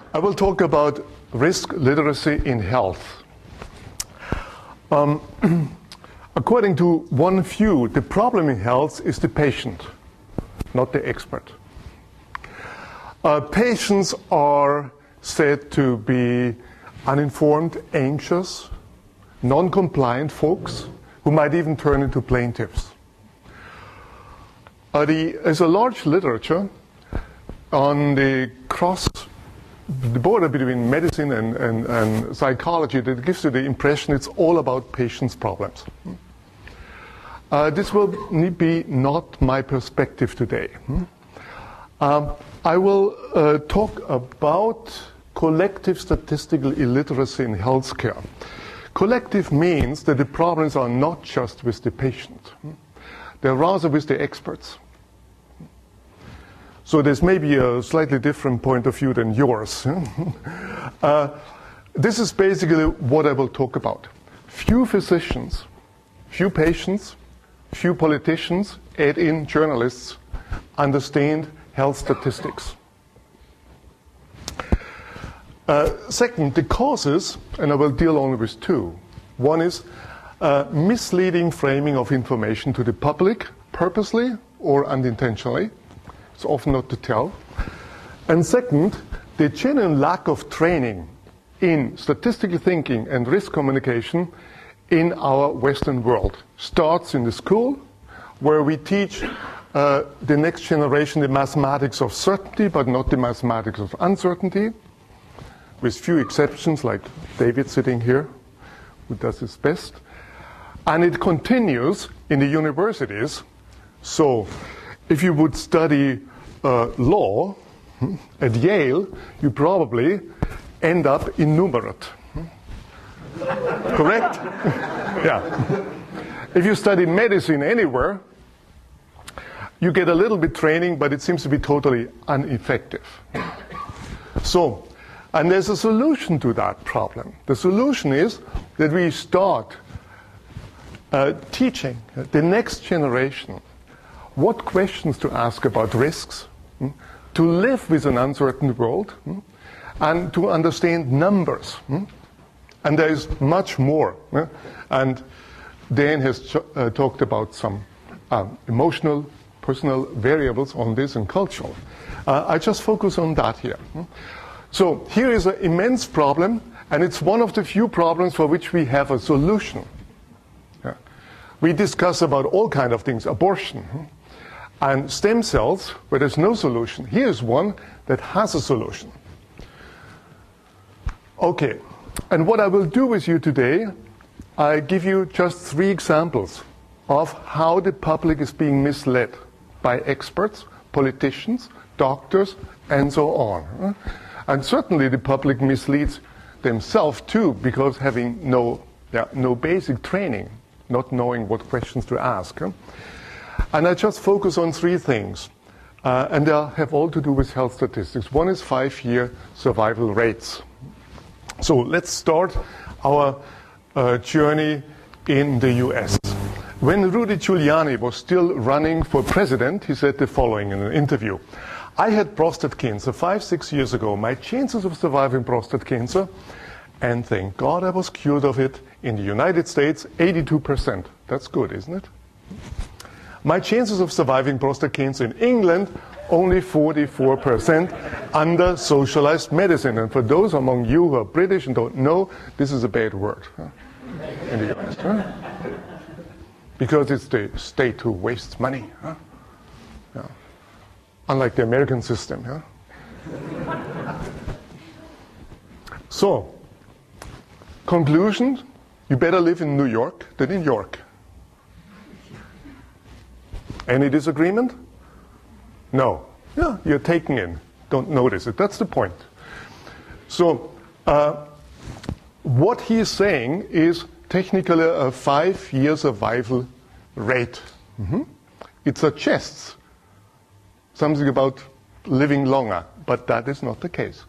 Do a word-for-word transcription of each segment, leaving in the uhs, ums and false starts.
I will talk about risk literacy in health. Um, according to one view, the problem in health is the patient, not the expert. Uh, patients are said to be uninformed, anxious, non-compliant folks who might even turn into plaintiffs. Uh, the, there's a large literature on the cross, the border between medicine and, and, and psychology that gives you the impression it's all about patients' problems. Uh, this will be not my perspective today. Um, I will uh, talk about collective statistical illiteracy in healthcare. Collective means that the problems are not just with the patient. They're rather with the experts. So there's maybe a slightly different point of view than yours. uh, this is basically what I will talk about. Few physicians, few patients, few politicians, add in journalists, understand health statistics. Uh, second, the causes, and I will deal only with two. One is uh, misleading framing of information to the public, purposely or unintentionally. It's often not to tell. And second, the genuine lack of training in statistical thinking and risk communication in our Western world. Starts in the school, where we teach uh, the next generation the mathematics of certainty, but not the mathematics of uncertainty, with few exceptions, like David sitting here, who does his best. And it continues in the universities. So if you would study uh, law at Yale, you probably end up innumerate. Correct? Yeah. If you study medicine anywhere, you get a little bit training, but it seems to be totally ineffective. So, and there's a solution to that problem. The solution is that we start uh, teaching the next generation what questions to ask about risks, hmm, to live with an uncertain world, hmm, and to understand numbers. Hmm. And there is much more. Hmm. And Dan has ch- uh, talked about some um, emotional, personal variables on this and cultural. Uh, I just focus on that here. Hmm. So here is an immense problem, and it's one of the few problems for which we have a solution. Yeah. We discuss about all kinds of things, abortion, hmm, and stem cells, where there's no solution. Here's one that has a solution. Okay, and what I will do with you today, I give you just three examples of how the public is being misled by experts, politicians, doctors, and so on. And certainly the public misleads themselves too, because having no, yeah, no basic training, not knowing what questions to ask. And I just focus on three things, uh, and they have all to do with health statistics. One is five-year survival rates. So let's start our uh, journey in the U S. When Rudy Giuliani was still running for president, he said the following in an interview. I had prostate cancer five, six years ago. My chances of surviving prostate cancer, and thank God I was cured of it, in the United States, eighty-two percent. That's good, isn't it? My chances of surviving prostate cancer in England, only forty-four percent under socialized medicine. And for those among you who are British and don't know, this is a bad word huh? in the U S. Huh? Because it's the state who wastes money. Huh? Yeah. Unlike the American system. Huh? So, conclusion, you better live in New York than in York. Any disagreement? No. Yeah, you're taking in. Don't notice it. That's the point. So, uh, what he is saying is technically a five-year survival rate. Mm-hmm. It suggests something about living longer, but that is not the case.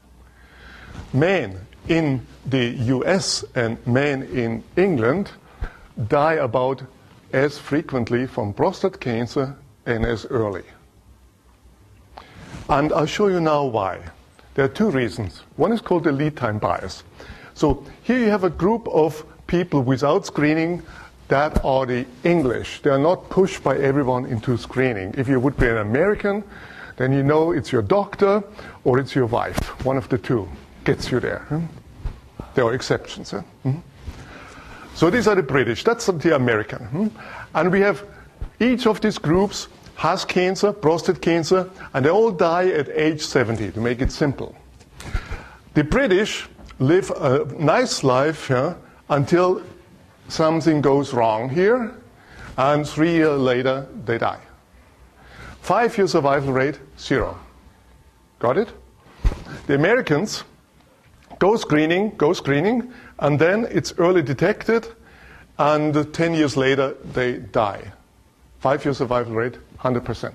Men in the U S and men in England die about as frequently from prostate cancer and as early. And I'll show you now why. There are two reasons. One is called the lead time bias. So here you have a group of people without screening that are the English. They are not pushed by everyone into screening. If you would be an American, then you know it's your doctor or it's your wife. One of the two gets you there. There are exceptions. Huh? Mm-hmm. So these are the British. That's the American. Hmm? And we have each of these groups has cancer, prostate cancer, and they all die at age seventy, to make it simple. The British live a nice life yeah, until something goes wrong here, and three years later they die. Five-year survival rate, zero. Got it? The Americans go screening, go screening, and then it's early detected, and ten years later they die. Five-year survival rate, one hundred percent.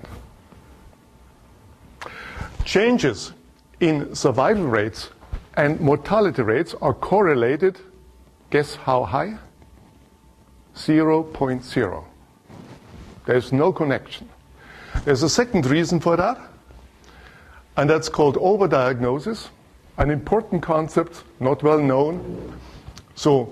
Changes in survival rates and mortality rates are correlated, guess how high? zero point zero. There's no connection. There's a second reason for that, and that's called overdiagnosis, an important concept, not well known. So,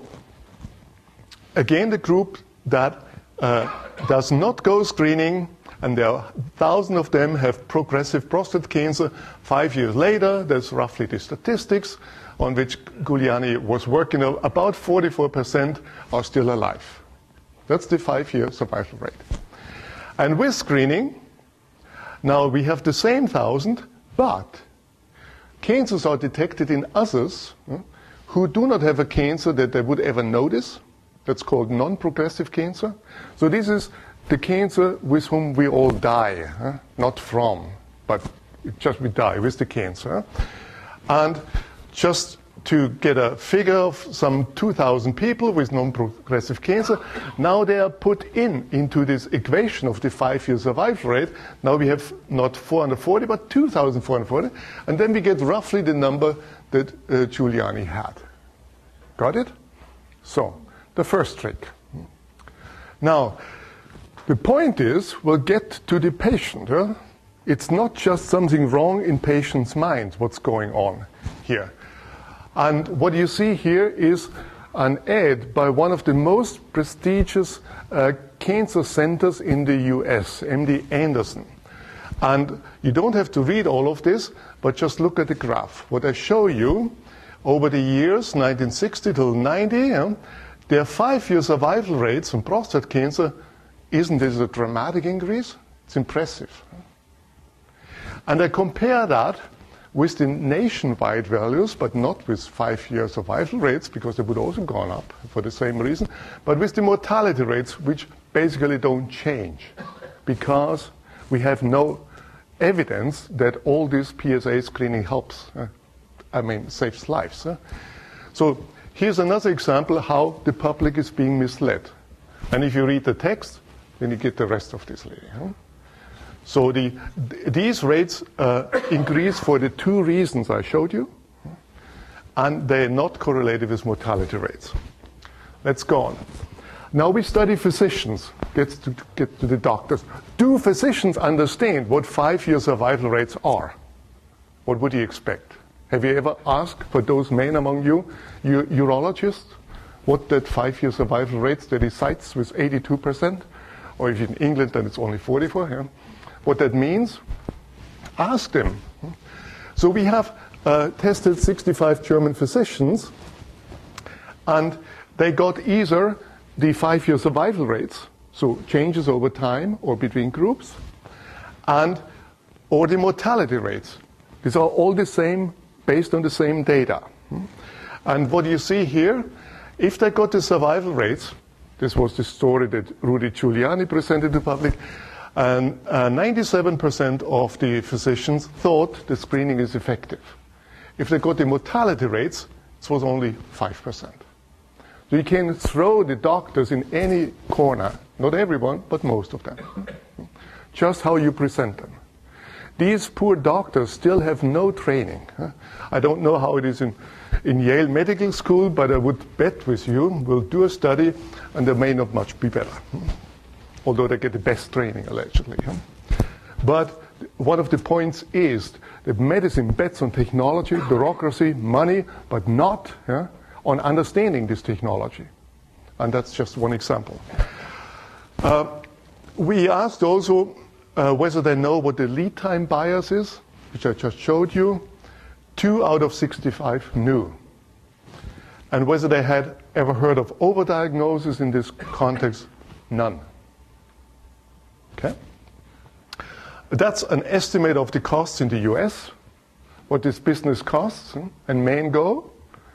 again, the group that uh, does not go screening, and there are thousands of them, have progressive prostate cancer. Five years later, there's roughly the statistics on which Giuliani was working on. About forty-four percent are still alive. That's the five-year survival rate. And with screening, now we have the same thousand, but cancers are detected in others uh, who do not have a cancer that they would ever notice. That's called non-progressive cancer. So this is the cancer with whom we all die, uh, not from, but just we die with the cancer. And just to get a figure of some two thousand people with non-progressive cancer, now they are put in into this equation of the five-year survival rate. Now we have not four hundred forty, but two thousand four hundred forty, and then we get roughly the number that uh, Giuliani had. Got it? So, the first trick. Now, the point is, we'll get to the patient. Huh? It's not just something wrong in patient's mind, what's going on here. And what you see here is an ad by one of the most prestigious uh, cancer centers in the U S, M D Anderson. And you don't have to read all of this, but just look at the graph. What I show you, over the years, nineteen sixty till ninety, yeah, their five-year survival rates on prostate cancer, isn't this a dramatic increase? It's impressive. And I compare that with the nationwide values, but not with five-year survival rates, because they would also gone up for the same reason, but with the mortality rates, which basically don't change, because we have no evidence that all this P S A screening helps. Uh, I mean, saves lives. Uh. So here's another example how the public is being misled. And if you read the text, then you get the rest of this lady. Huh? So the, th these rates uh, increase for the two reasons I showed you, and they're not correlated with mortality rates. Let's go on. Now we study physicians, get to, get to the doctors. Do physicians understand what five-year survival rates are? What would you expect? Have you ever asked, for those men among you, you urologists, what that five-year survival rates that he cites with eighty-two percent? Or if in England, then it's only forty-four. Yeah? What that means, ask them. So we have uh, tested sixty-five German physicians, and they got either the five-year survival rates, so changes over time or between groups, and or the mortality rates. These are all the same, based on the same data. And what you see here, if they got the survival rates, this was the story that Rudy Giuliani presented to the public, and uh, ninety-seven percent of the physicians thought the screening is effective. If they got the mortality rates, it was only five percent. So you can throw the doctors in any corner, not everyone, but most of them. Just how you present them. These poor doctors still have no training. I don't know how it is in, in Yale Medical School, but I would bet with you, we'll do a study, and they may not much be better. Although they get the best training, allegedly. But one of the points is that medicine bets on technology, bureaucracy, money, but not yeah, on understanding this technology. And that's just one example. Uh, we asked also uh, whether they know what the lead time bias is, which I just showed you. Two out of sixty-five knew. And whether they had ever heard of overdiagnosis in this context, none. Okay? That's an estimate of the costs in the U S, what this business costs, and men go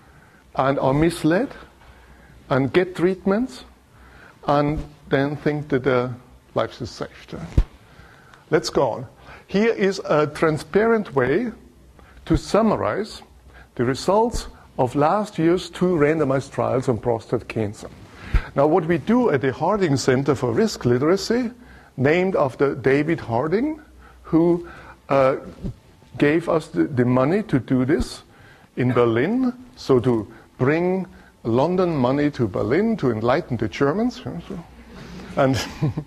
and are misled and get treatments and then think that their life is saved. Let's go on. Here is a transparent way to summarize the results of last year's two randomized trials on prostate cancer. Now, what we do at the Harding Center for Risk Literacy, named after David Harding, who uh, gave us the, the money to do this in Berlin, so to bring London money to Berlin to enlighten the Germans. And,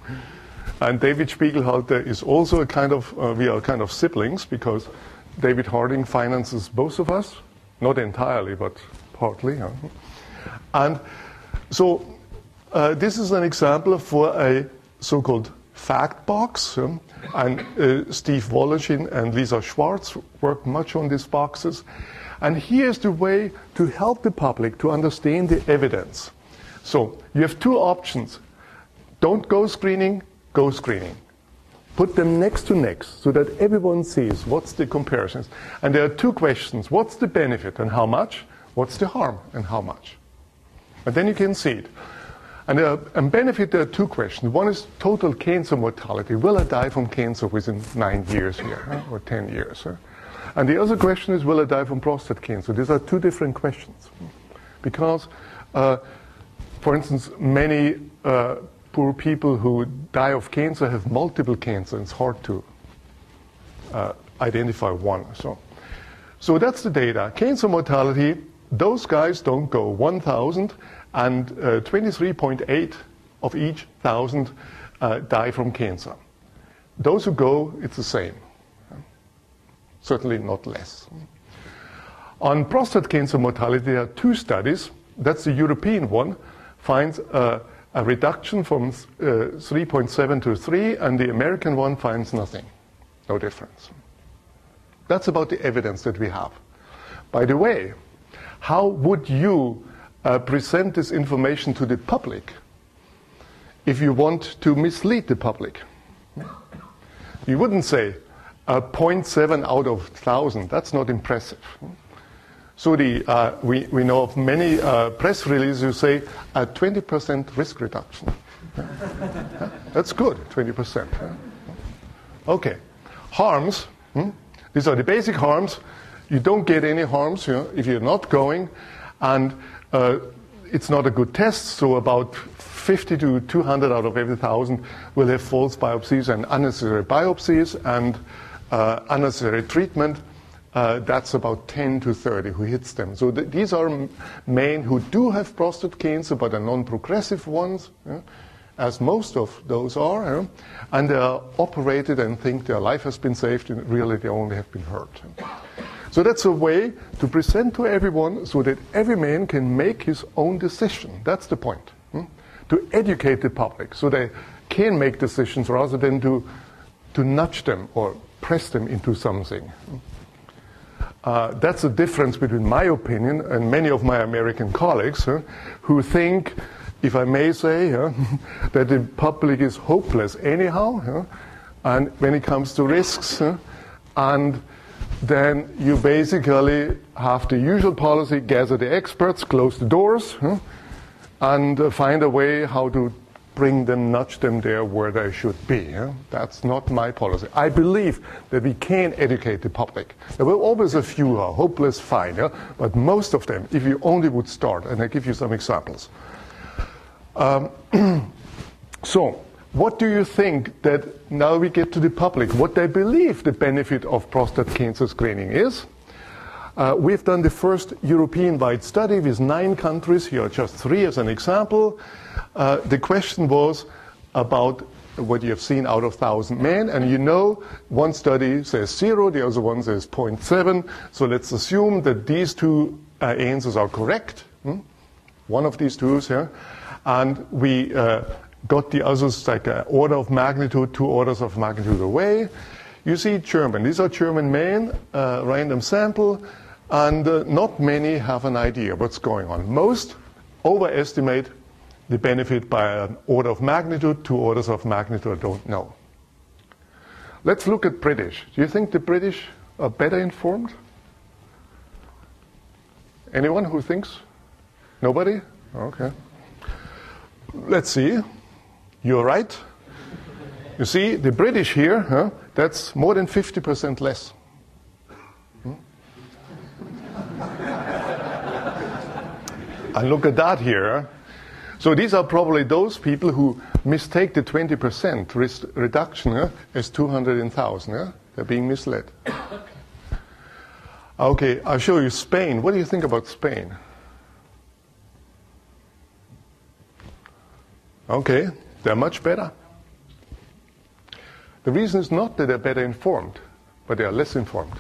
and David Spiegelhalter is also a kind of, uh, we are kind of siblings, because David Harding finances both of us, not entirely, but partly. Huh? And so uh, this is an example for a so-called fact box. Um, and uh, Steve Woloshin and Lisa Schwartz worked much on these boxes. And here's the way to help the public to understand the evidence. So you have two options. Don't go screening, go screening. Put them next to next so that everyone sees what's the comparisons. And there are two questions. What's the benefit and how much? What's the harm and how much? And then you can see it. And uh, and benefit, there are two questions. One is total cancer mortality. Will I die from cancer within nine years here, huh? or ten years? Huh? And the other question is, will I die from prostate cancer? These are two different questions. Because, uh, for instance, many uh, poor people who die of cancer have multiple cancer. It's hard to uh, identify one. So, so that's the data. Cancer mortality, those guys don't go. one thousand and uh, twenty-three point eight of each thousand uh, die from cancer. Those who go, it's the same. Certainly not less. On prostate cancer mortality, there are two studies. That's the European one, finds uh, a reduction from uh, three point seven to three, and the American one finds nothing, no difference. That's about the evidence that we have. By the way, how would you uh, present this information to the public if you want to mislead the public? You wouldn't say uh, zero point seven out of one thousand. That's not impressive. So the, uh, we, we know of many uh, press releases who say a twenty percent risk reduction. That's good, twenty percent. Okay. Harms. Hmm? These are the basic harms. You don't get any harms you know, if you're not going. And uh, it's not a good test, so about fifty to two hundred out of every one thousand will have false biopsies and unnecessary biopsies and uh, unnecessary treatment. Uh, that's about ten to thirty who hits them. So th these are m men who do have prostate cancer, but are non-progressive ones, yeah, as most of those are, yeah, and they are operated and think their life has been saved, and really they only have been hurt. Yeah. So that's a way to present to everyone so that every man can make his own decision. That's the point. Hmm? To educate the public so they can make decisions rather than to, to nudge them or press them into something. Uh, that's the difference between my opinion and many of my American colleagues uh, who think, if I may say, uh, that the public is hopeless anyhow, uh, and when it comes to risks, uh, and then you basically have the usual policy, gather the experts, close the doors, uh, and uh, find a way how to bring them, nudge them there where they should be. Yeah? That's not my policy. I believe that we can educate the public. There will always a few who are hopeless, fine, yeah? But most of them, if you only would start, and I give you some examples. Um, so, what do you think that now we get to the public, what they believe the benefit of prostate cancer screening is? Uh, we've done the first European-wide study with nine countries. Here are just three as an example. Uh, the question was about what you have seen out of one thousand men, and you know one study says zero, the other one says zero point seven, so let's assume that these two uh, answers are correct, hmm? one of these two, yeah? And we uh, got the others like an order of magnitude, two orders of magnitude away. You see German. These are German men, uh, random sample, and uh, not many have an idea what's going on. Most overestimate the benefit by an order of magnitude, two orders of magnitude, I don't know. Let's look at British. Do you think the British are better informed? Anyone who thinks? Nobody? Okay. Let's see. You're right. You see, the British here, huh, that's more than fifty percent less. Hmm? And look at that here. So these are probably those people who mistake the twenty percent risk reduction huh, as two hundred in one thousand. Yeah? They're being misled. Okay, I'll show you Spain. What do you think about Spain? Okay, they're much better. The reason is not that they're better informed, but they are less informed.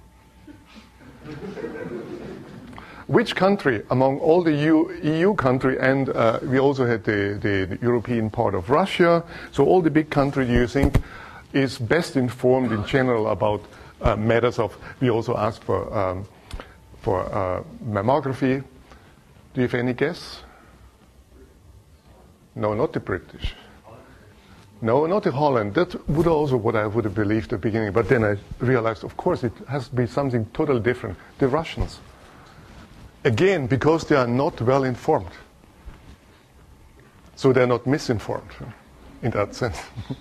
Which country among all the E U country, and uh, we also had the, the, the European part of Russia, so all the big countries, do you think, is best informed in general about uh, matters of, we also asked for, um, for uh, mammography. Do you have any guess? No, not the British. No, not the Holland. That would also what I would have believed at the beginning, but then I realized, of course, it has to be something totally different. The Russians. Again, because they are not well informed. So they're not misinformed in that sense.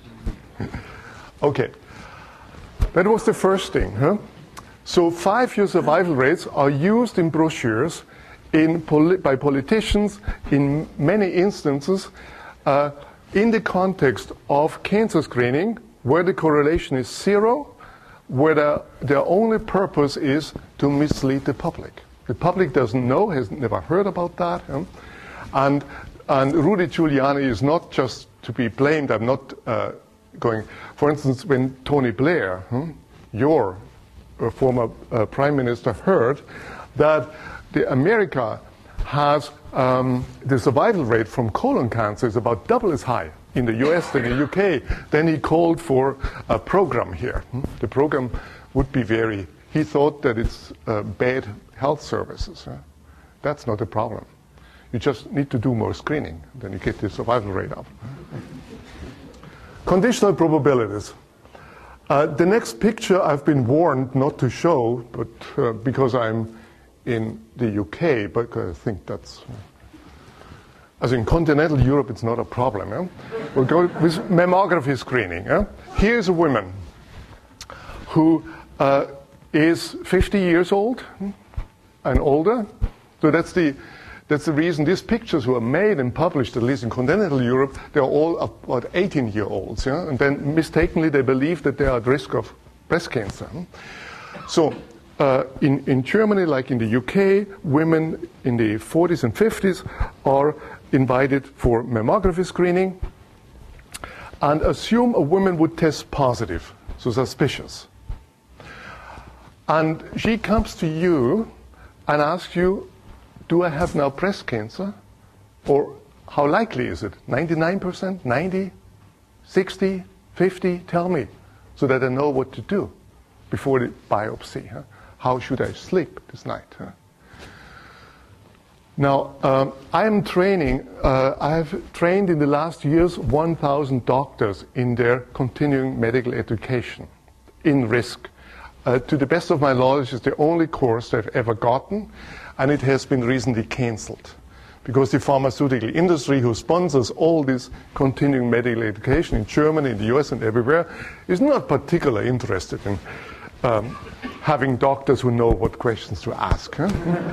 Okay. That was the first thing. Huh? So five-year survival rates are used in brochures in poli- by politicians in many instances uh, in the context of cancer screening, where the correlation is zero, where the, their only purpose is to mislead the public. The public doesn't know, has never heard about that. Huh? And, and Rudy Giuliani is not just to be blamed. I'm not uh, going... For instance, when Tony Blair, hmm, your uh, former uh, prime minister, heard that the America has um, the survival rate from colon cancer is about double as high in the U S than in the U K, then he called for a program here. Hmm? The program would be very... He thought that it's uh, bad health services. Huh? That's not a problem. You just need to do more screening, then you get the survival rate up. Conditional probabilities. Uh, the next picture I've been warned not to show, but uh, because I'm in the U K, but I think that's... Uh, as in continental Europe, it's not a problem. Eh? We'll go with mammography screening. Eh? Here's a woman who uh, is fifty years old and older. So that's the, that's the reason these pictures were made and published, at least in continental Europe, they're all about eighteen-year-olds. Yeah? And then mistakenly they believe that they are at risk of breast cancer. So uh, in, in Germany, like in the U K, women in the forties and fifties are invited for mammography screening, and assume a woman would test positive, so suspicious. And she comes to you and asks you, do I have now breast cancer? Or how likely is it? ninety-nine percent, ninety, sixty, fifty? Tell me, so that I know what to do before the biopsy. Huh? How should I sleep this night? Huh? Now, um, I am training, uh, I have trained in the last years one thousand doctors in their continuing medical education in risk. Uh, to the best of my knowledge, it's the only course I've ever gotten, and it has been recently cancelled. Because the pharmaceutical industry, who sponsors all this continuing medical education in Germany, in the U S, and everywhere, is not particularly interested in um, having doctors who know what questions to ask. Huh?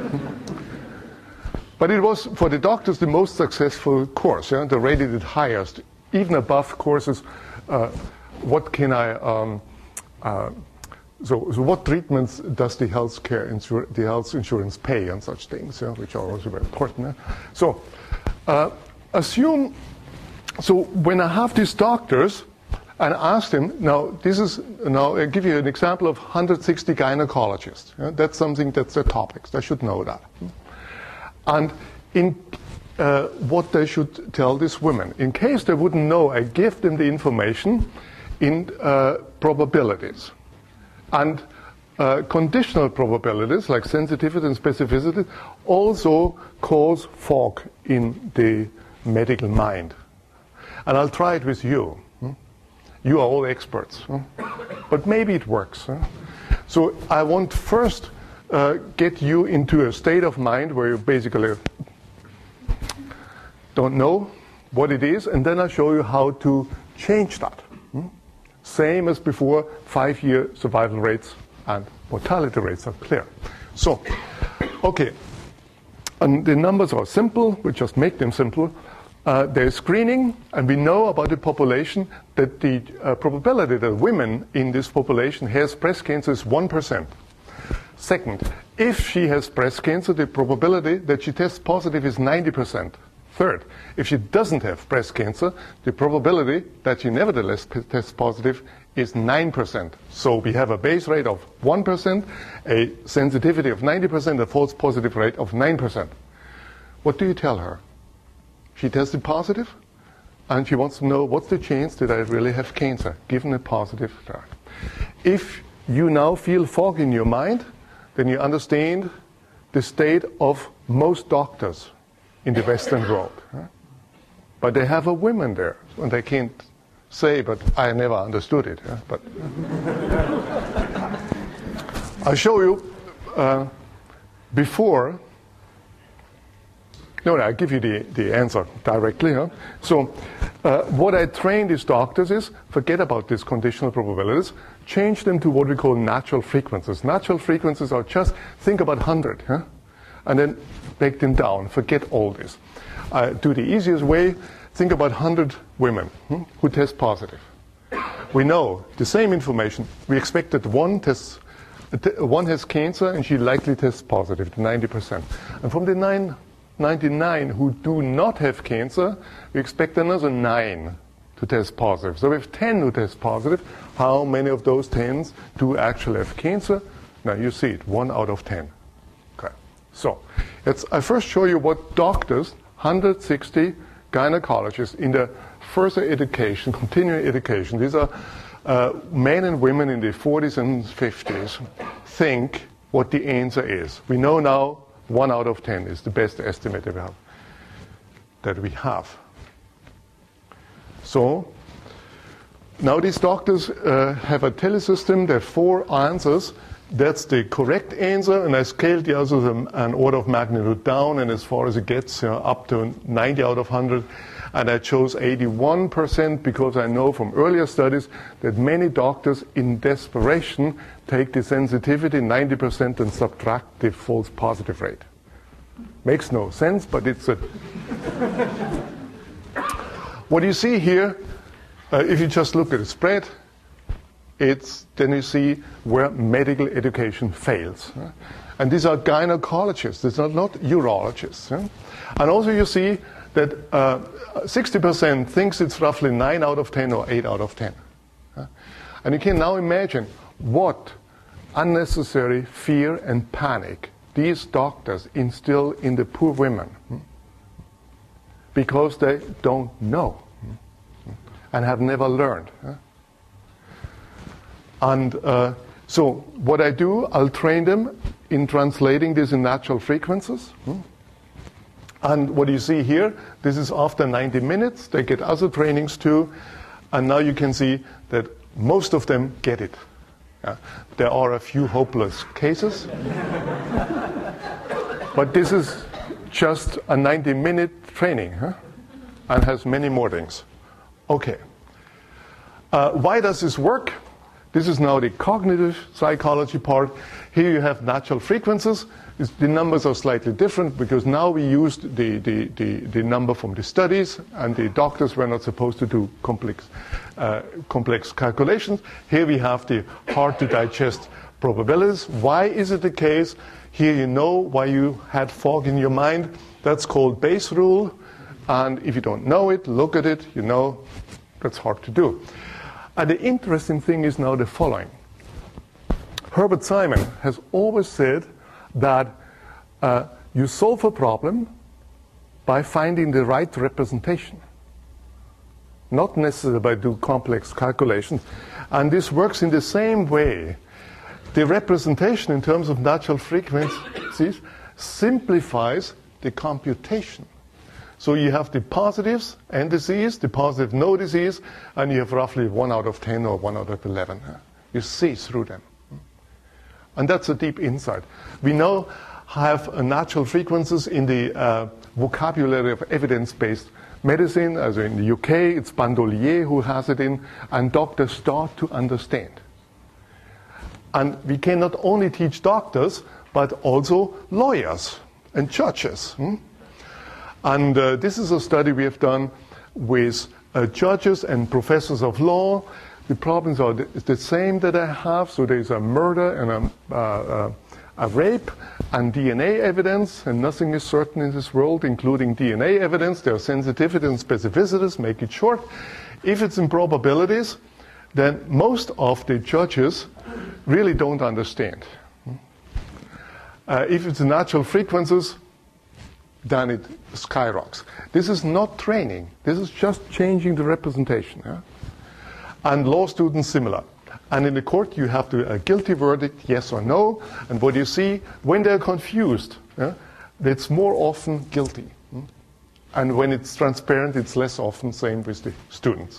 But it was, for the doctors, the most successful course. Yeah? They rated it highest, even above courses. Uh, what can I, um, uh, so, so what treatments does the health care insur- the health insurance pay and such things, yeah? Which are also very important. Yeah? So, uh, assume so when I have these doctors and ask them, now this is, now I'll give you an example of one hundred sixty gynecologists. Yeah, that's something that's their topics. They should know that. And in uh, what they should tell these women, in case they wouldn't know, I give them the information in uh, probabilities. And uh, conditional probabilities, like sensitivity and specificity, also cause fog in the medical mind. And I'll try it with you. You are all experts. But maybe it works. So I want first uh, get you into a state of mind where you basically don't know what it is, and then I'll show you how to change that. Same as before, five-year survival rates and mortality rates are clear. So, okay, and the numbers are simple. We just make them simple. Uh, there's screening, and we know about the population that the uh, probability that women in this population has breast cancer is one percent. Second, if she has breast cancer, the probability that she tests positive is ninety percent. Third, if she doesn't have breast cancer, the probability that she nevertheless tests positive is nine percent. So we have a base rate of one percent, a sensitivity of ninety percent, a false positive rate of nine percent. What do you tell her? She tested positive, and she wants to know what's the chance that I really have cancer, given a positive test. If you now feel fog in your mind, then you understand the state of most doctors in the Western world. But they have a woman there, and they can't say, but I never understood it. But I'll show you uh, before. No, no, I'll give you the, the answer directly. Huh? So uh, what I train these doctors is, forget about these conditional probabilities, change them to what we call natural frequencies. Natural frequencies are just, think about one hundred, huh? And then break them down, forget all this. Uh, do the easiest way, think about one hundred women hmm, who test positive. We know the same information. We expect that one tests, one has cancer and she likely tests positive, ninety percent. And from the nine, ninety-nine who do not have cancer, we expect another nine to test positive. So we have ten who test positive. How many of those tens do actually have cancer? Now you see it, one out of ten. Okay. So let's, I first show you what doctors, one hundred sixty gynecologists in the further education, continuing education, these are uh, men and women in the forties and fifties, think what the answer is. We know now one out of ten is the best estimate that we have. That we have. So now these doctors uh, have a telesystem. There are four answers. That's the correct answer, and I scaled the others an order of magnitude down, and as far as it gets, you know, up to ninety out of one hundred. And I chose eighty-one percent because I know from earlier studies that many doctors in desperation take the sensitivity ninety percent and subtract the false positive rate. Makes no sense, but it's a... What you see here, uh, if you just look at the spread, it's, then you see where medical education fails. Uh, and these are gynecologists, these are not urologists. Uh. And also you see that uh, sixty percent thinks it's roughly nine out of ten or eight out of ten. Uh. And you can now imagine what unnecessary fear and panic these doctors instill in the poor women. Hmm? Because they don't know and have never learned. And uh, so what I do, I'll train them in translating this in natural frequencies. And what you see here, this is after ninety minutes. They get other trainings too. And now you can see that most of them get it. Yeah. There are a few hopeless cases. But this is just a ninety minute training, huh? And has many more things. Okay. Uh, why does this work? This is now the cognitive psychology part. Here you have natural frequencies. It's, the numbers are slightly different because now we used the, the, the, the number from the studies, and the doctors were not supposed to do complex, uh, complex calculations. Here we have the hard to digest probabilities. Why is it the case? Here you know why you had fog in your mind. That's called Bayes' rule. And if you don't know it, look at it, you know that's hard to do. And the interesting thing is now the following. Herbert Simon has always said that uh, you solve a problem by finding the right representation, not necessarily by doing complex calculations. And this works in the same way. The representation in terms of natural frequencies simplifies the computation. So you have the positives and disease, the positive no disease, and you have roughly one out of ten or one out of eleven. You see through them. And that's a deep insight. We now have uh, natural frequencies in the uh, vocabulary of evidence-based medicine. As in the U K, it's Bandolier who has it in, and doctors start to understand. And we can not only teach doctors, but also lawyers and judges. Hmm? And uh, this is a study we have done with uh, judges and professors of law. The problems are the, the same that I have. So there's a murder and a, uh, uh, a rape and D N A evidence, and nothing is certain in this world, including D N A evidence. There are sensitivity and specificities, make it short. If it's in probabilities, then most of the judges really don't understand. Uh, if it's in natural frequencies, then it skyrockets. This is not training. This is just changing the representation. Yeah? And law students, similar. And in the court, you have to, a guilty verdict, yes or no. And what you see, when they're confused, yeah, it's more often guilty. And when it's transparent, it's less often, same with the students.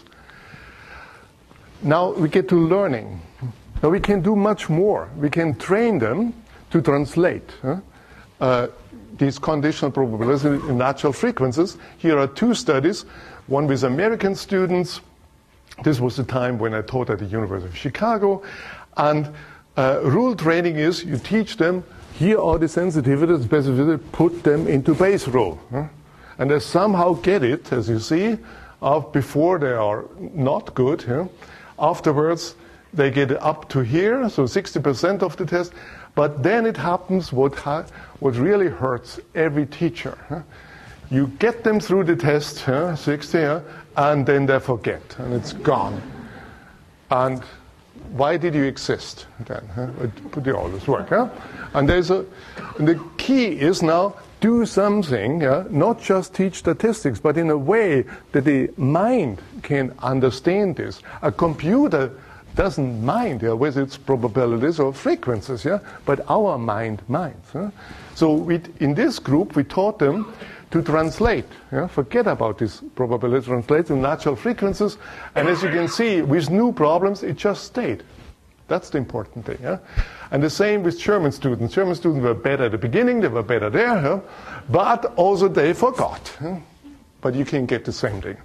Now we get to learning. Now we can do much more. We can train them to translate huh? uh, these conditional probabilities in natural frequencies. Here are two studies, one with American students. This was the time when I taught at the University of Chicago. And uh, rule training is you teach them, here are the sensitivities, specificity, put them into base rule. Huh? And they somehow get it, as you see, uh, before they are not good. Huh? Afterwards, they get up to here, so sixty percent of the test. But then it happens what, ha what really hurts every teacher. Huh? You get them through the test, huh, sixty, huh, and then they forget, and it's gone. And why did you exist then? Huh? It did all this work. Huh? And there's a, and the key is now do something, uh, not just teach statistics, but in a way that the mind can understand this. A computer doesn't mind uh, whether it's probabilities or frequencies, yeah, but our mind minds. Huh? So we, in this group, we taught them to translate. Yeah? Forget about this probability, translate to natural frequencies. And as you can see, with new problems, it just stayed. That's the important thing. Yeah? And the same with German students. German students were better at the beginning, they were better there, huh? But also they forgot. Huh? But you can get the same thing.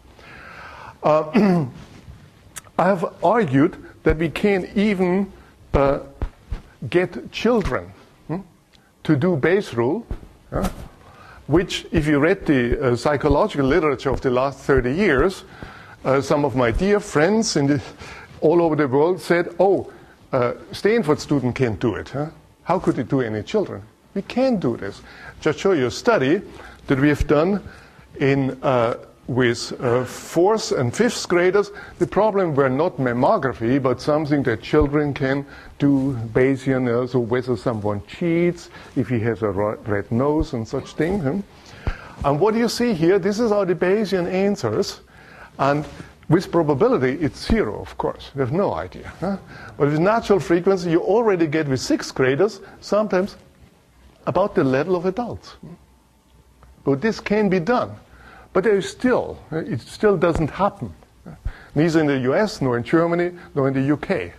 Uh, I have argued that we can't even uh, get children hmm, to do base rule, uh, which, if you read the uh, psychological literature of the last thirty years, uh, some of my dear friends in the, all over the world said, oh, uh, Stanford student can't do it. Huh? How could it do any children? We can do this. Just show you a study that we have done in uh, with uh, fourth and fifth graders. The problem were not mammography, but something that children can do, Bayesian, uh, so whether someone cheats, if he has a red nose and such things. Huh? And what you see here, this is are the Bayesian answers. And with probability, it's zero, of course. We have no idea. Huh? But with natural frequency, you already get with sixth graders, sometimes about the level of adults. But this can be done. But there is still, it still doesn't happen. Neither in the U S, nor in Germany, nor in the U K.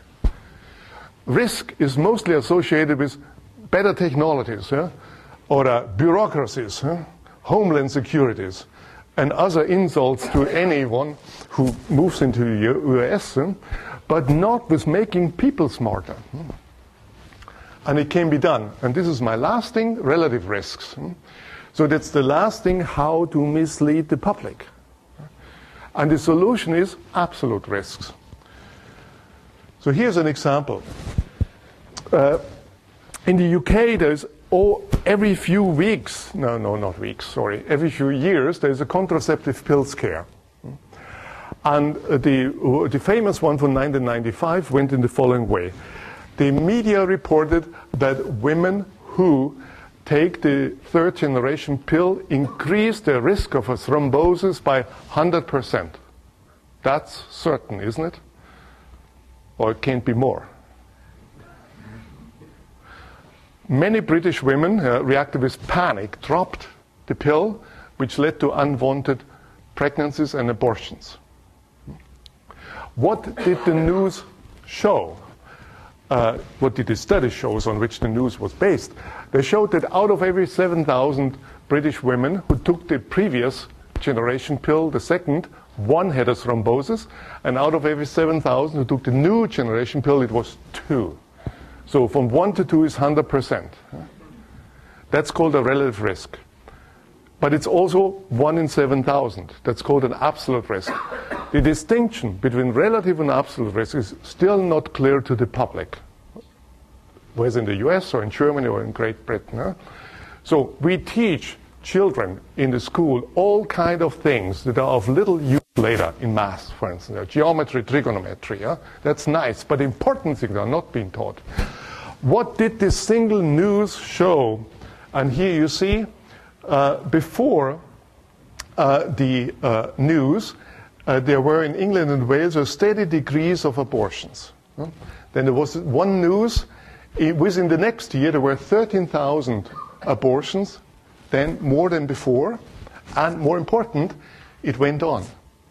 Risk is mostly associated with better technologies, yeah? or uh, bureaucracies, yeah? homeland securities, and other insults to anyone who moves into the U S, yeah? but not with making people smarter. And it can be done. And this is my last thing, relative risks. So that's the last thing, how to mislead the public. And the solution is absolute risks. So here's an example. Uh, in the U K, there's oh, every few weeks, no, no, not weeks, sorry, every few years, there's a contraceptive pill scare. And the, the famous one from nineteen ninety-five went in the following way. The media reported that women who take the third generation pill increase their risk of a thrombosis by one hundred percent. That's certain, isn't it? Or it can't be more. Many British women uh, reacted with panic, dropped the pill, which led to unwanted pregnancies and abortions. What did the news show? Uh, what did the study show on which the news was based? They showed that out of every seven thousand British women who took the previous generation pill, the second, one had a thrombosis, and out of every seven thousand who took the new generation pill, it was two. So from one to two is one hundred percent. That's called a relative risk. But it's also one in seven thousand. That's called an absolute risk. The distinction between relative and absolute risk is still not clear to the public, whether in the U S or in Germany or in Great Britain. Huh? So we teach children in the school all kind of things that are of little use later in math, for instance, uh, geometry, trigonometry. Huh? That's nice, but important things are not being taught. What did this single news show? And here you see, uh, before uh, the uh, news, uh, there were in England and Wales a steady decrease of abortions. Huh? Then there was one news. It, within the next year, there were thirteen thousand abortions, then more than before. And more important, it went on.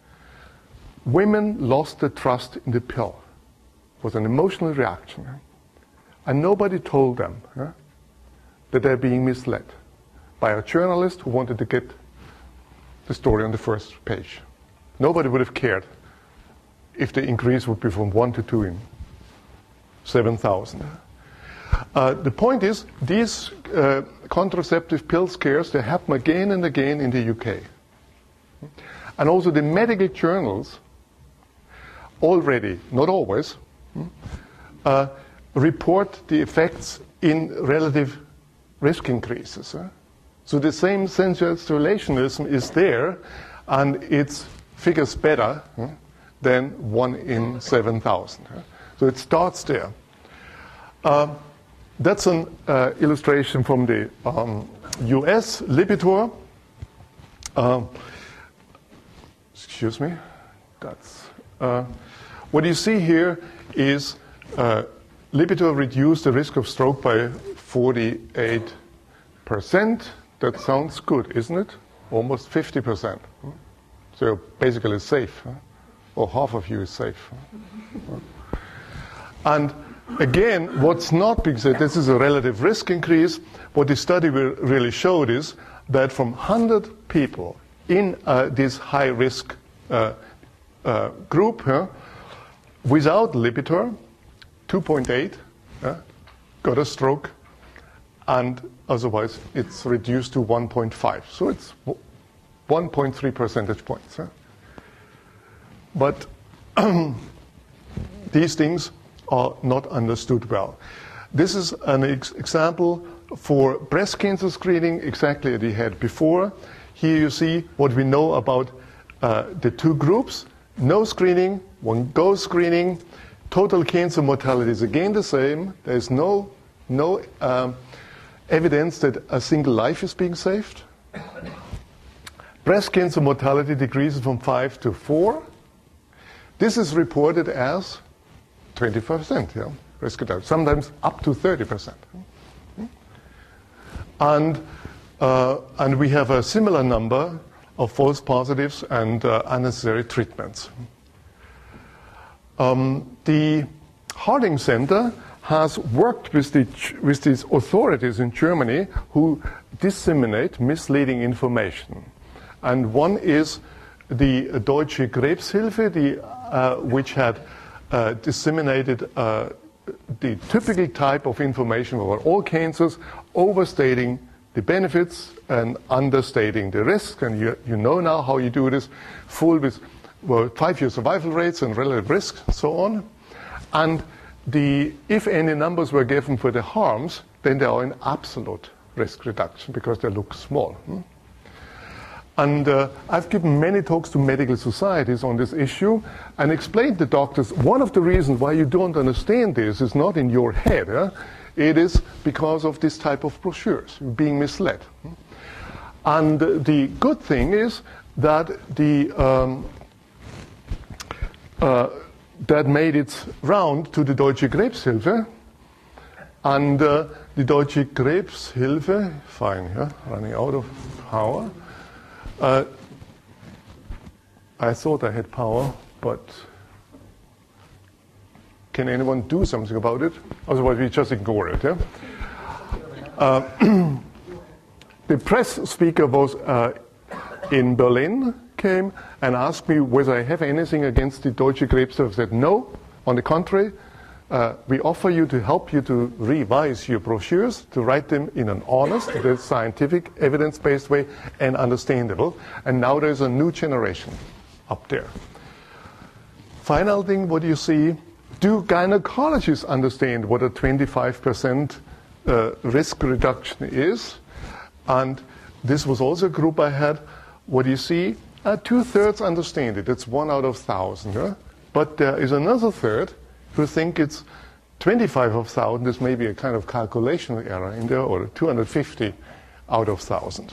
Women lost the trust in the pill. It was an emotional reaction. Huh? And nobody told them huh, that they're being misled by a journalist who wanted to get the story on the first page. Nobody would have cared if the increase would be from one to two in seven thousand. Uh, the point is, these uh, contraceptive pill scares, they happen again and again in the U K. And also the medical journals already, not always, uh, report the effects in relative risk increases. Huh? So the same sensationalism is there, and its figures better huh, than one in seven thousand. Huh? So it starts there. Uh, that's an uh, illustration from the um, U S, Lipitor. Uh, excuse me. That's uh, what you see here is uh, Lipitor reduced the risk of stroke by forty-eight percent. That sounds good, isn't it? Almost fifty percent. So you're basically safe, huh? Or half of you is safe. And again, what's not being said, this is a relative risk increase. What the study really showed is that from one hundred people in uh, this high-risk uh, uh, group, huh, without Lipitor, two point eight uh, got a stroke, and otherwise it's reduced to one point five. So it's one point three percentage points. Huh? But these things are not understood well. This is an ex example for breast cancer screening, exactly as we had before. Here you see what we know about uh, the two groups. No screening, one go screening. Total cancer mortality is again the same. There is no, no um, evidence that a single life is being saved. Breast cancer mortality decreases from five to four. This is reported as twenty percent, yeah, risk reduction, sometimes up to thirty percent. And, uh, and we have a similar number of false positives and uh, unnecessary treatments. Um, the Harding Center has worked with, the, with these authorities in Germany who disseminate misleading information. And one is the Deutsche Krebshilfe, the, uh, which had uh, disseminated uh, the typical type of information about all cancers, overstating the benefits and understating the risk. And you, you know now how you do this, full with well, five-year survival rates and relative risk and so on. And the, if any numbers were given for the harms, then they are in absolute risk reduction because they look small. Hmm? And uh, I've given many talks to medical societies on this issue and explained to doctors one of the reasons why you don't understand this is not in your head. Huh? It is because of this type of brochures, being misled. And uh, the good thing is that the um, uh, that made its round to the Deutsche Krebshilfe, and uh, the Deutsche Krebshilfe, fine, yeah, running out of power. Uh, I thought I had power, but can anyone do something about it? Otherwise, we just ignore it. Yeah? Uh, the press speaker was uh, in Berlin, came and asked me whether I have anything against the Deutsche Krebshilfe. I said no. On the contrary, uh, we offer you to help you to revise your brochures, to write them in an honest, scientific, evidence-based way and understandable. And now there's a new generation up there. Final thing, what do you see? Do gynecologists understand what a twenty-five percent uh, risk reduction is? And this was also a group I had. What do you see? Uh, two-thirds understand it. It's one out of thousand. Huh? But there is another third who think it's twenty-five of thousand. There's maybe a kind of calculation error in there, or two hundred fifty out of thousand.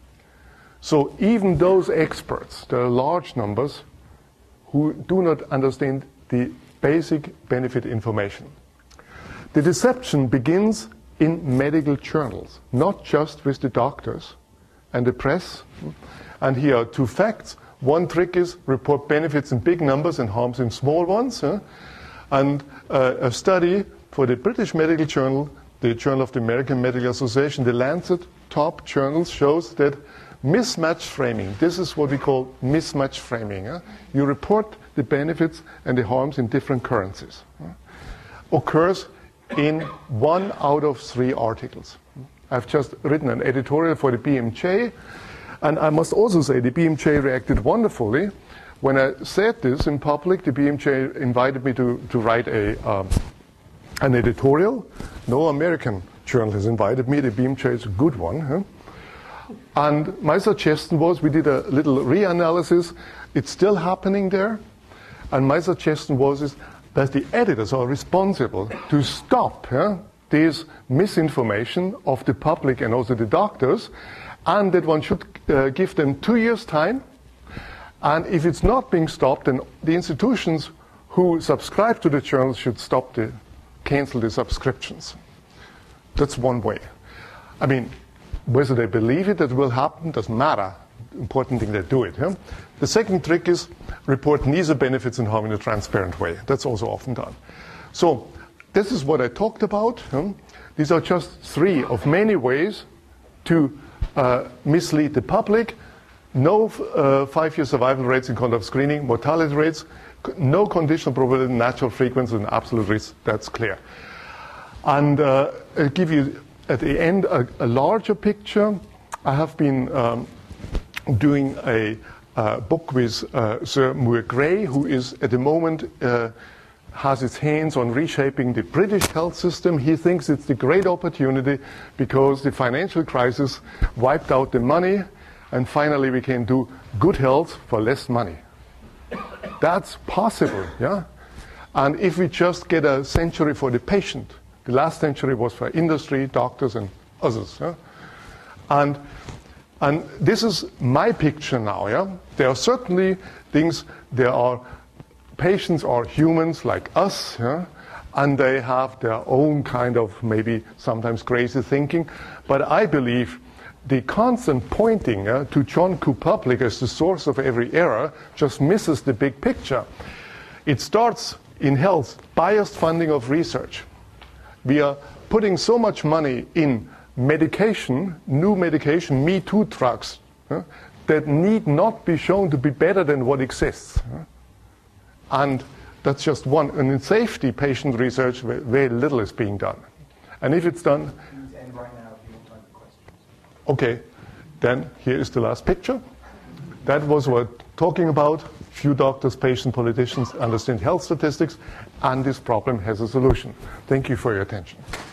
So even those experts, there are large numbers who do not understand the basic benefit information. The deception begins in medical journals, not just with the doctors and the press. And here are two facts. One trick is report benefits in big numbers and harms in small ones. Huh? And uh, a study for the British Medical Journal, the Journal of the American Medical Association, the Lancet, top journals, shows that mismatch framing, this is what we call mismatch framing. Huh? You report the benefits and the harms in different currencies. Huh? Occurs in one out of three articles. I've just written an editorial for the B M J, and I must also say the B M J reacted wonderfully. When I said this in public, the B M J invited me to, to write a, um, an editorial. No American journal has invited me. The B M J is a good one. Huh? And my suggestion was, we did a little reanalysis. It's still happening there. And my suggestion was is that the editors are responsible to stop yeah, this misinformation of the public and also the doctors, and that one should uh, give them two years' time. And if it's not being stopped, then the institutions who subscribe to the journals should stop the, cancel the subscriptions. That's one way. I mean, whether they believe it, that will happen, doesn't matter. Important thing they do it. Yeah? The second trick is report neither benefits and harm in a transparent way. That's also often done. So this is what I talked about. Yeah? These are just three of many ways to uh, mislead the public. No uh, five-year survival rates in conduct screening, mortality rates, no conditional probability, natural frequency, and absolute risk. That's clear. And uh, I'll give you at the end a, a larger picture. I have been um, doing a uh, book with uh, Sir Muir Gray, who is at the moment uh, has its hands on reshaping the British health system. He thinks it's the great opportunity because the financial crisis wiped out the money, and finally we can do good health for less money. That's possible, yeah? And if we just get a century for the patient, the last century was for industry, doctors, and others. Yeah? And, and this is my picture now. Yeah? There are certainly things, there are patients are humans like us, yeah? And they have their own kind of maybe sometimes crazy thinking. But I believe the constant pointing uh, to John Q. Public as the source of every error just misses the big picture. It starts in health, biased funding of research. We are putting so much money in medication, new medication, Me Too drugs, uh, that need not be shown to be better than what exists. Uh, and that's just one. And in safety patient research, very little is being done. And if it's done... Okay, then here is the last picture. That was what we're talking about. Few doctors, patients, politicians understand health statistics, and this problem has a solution. Thank you for your attention.